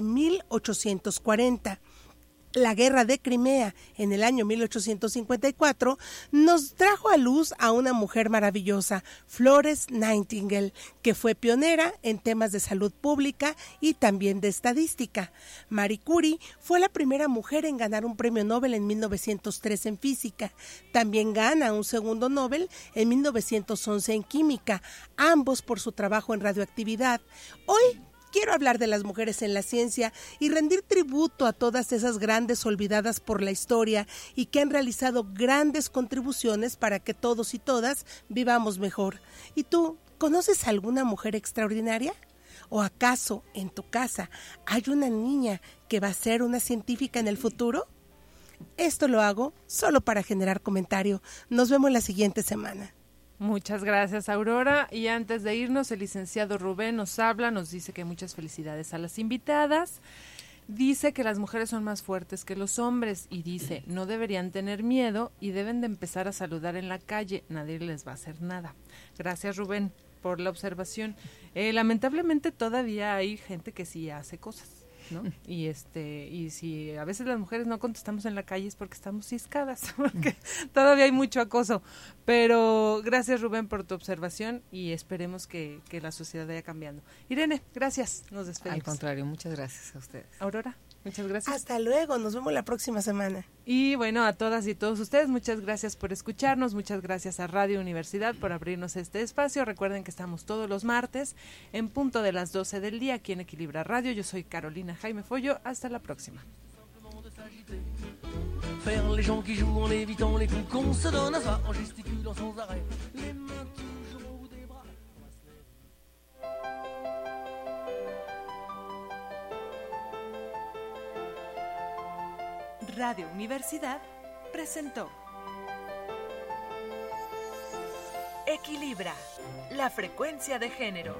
Speaker 10: 1840. La guerra de Crimea en el año 1854 nos trajo a luz a una mujer maravillosa, Florence Nightingale, que fue pionera en temas de salud pública y también de estadística. Marie Curie fue la primera mujer en ganar un premio Nobel en 1903 en física. También gana un segundo Nobel en 1911 en química, ambos por su trabajo en radioactividad. Hoy quiero hablar de las mujeres en la ciencia y rendir tributo a todas esas grandes olvidadas por la historia y que han realizado grandes contribuciones para que todos y todas vivamos mejor. ¿Y tú, conoces a alguna mujer extraordinaria? ¿O acaso en tu casa hay una niña que va a ser una científica en el futuro? Esto lo hago solo para generar comentario. Nos vemos la siguiente semana.
Speaker 1: Muchas gracias, Aurora. Y antes de irnos, el licenciado Rubén nos habla, nos dice que muchas felicidades a las invitadas. Dice que las mujeres son más fuertes que los hombres y dice, no deberían tener miedo y deben de empezar a saludar en la calle, nadie les va a hacer nada. Gracias, Rubén, por la observación. Lamentablemente todavía hay gente que sí hace cosas, ¿no? Y si a veces las mujeres no contestamos en la calle es porque estamos ciscadas, porque todavía hay mucho acoso. Pero gracias, Rubén, por tu observación y esperemos que la sociedad vaya cambiando. Irene, gracias, nos despedimos.
Speaker 9: Al contrario, muchas gracias a ustedes.
Speaker 1: Aurora, muchas gracias.
Speaker 10: Hasta luego, nos vemos la próxima semana.
Speaker 1: Y bueno, a todas y todos ustedes, muchas gracias por escucharnos, muchas gracias a Radio Universidad por abrirnos este espacio. Recuerden que estamos todos los martes en punto de las 12 del día aquí en Equilibra Radio. Yo soy Carolina Jaime Follo, hasta la próxima.
Speaker 13: Faire les gens qui jouent en évitant les coups qu'on se donne à ça, en gesticulant sans arrêt, les mains toujours au bout des bras.
Speaker 11: Radio Universidad presentó Equilibra, la frecuencia de género.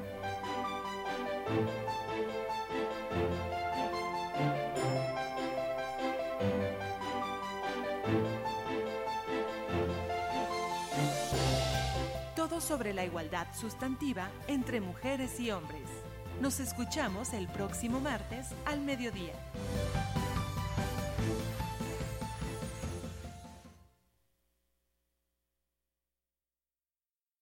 Speaker 11: Todo sobre la igualdad sustantiva entre mujeres y hombres. Nos escuchamos el próximo martes al mediodía.